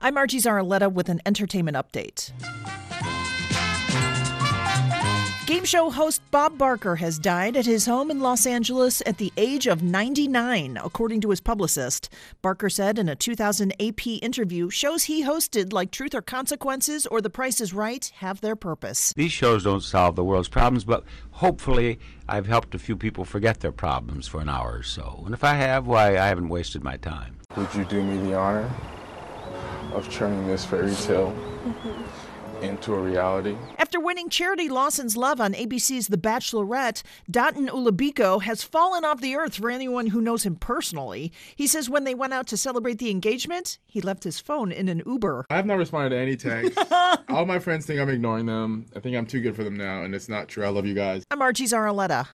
I'm Margie Zaraletta with an entertainment update. Game show host Bob Barker has died at his home in Los Angeles at the age of 99, according to his publicist. Barker said in a 2000 AP interview, shows he hosted like Truth or Consequences or The Price is Right have their purpose. These shows don't solve the world's problems, but hopefully I've helped a few people forget their problems for an hour or so. And if I have, why, I haven't wasted my time. Would you do me the honor of turning this fairy tale into a reality? After winning Charity Lawson's Love on ABC's The Bachelorette, Dotun Ulabiko has fallen off the earth for anyone who knows him personally. He says when they went out to celebrate the engagement, he left his phone in an Uber. I have not responded to any texts. All my friends think I'm ignoring them. I think I'm too good for them now, and it's not true. I love you guys. I'm Margie Zaraletta.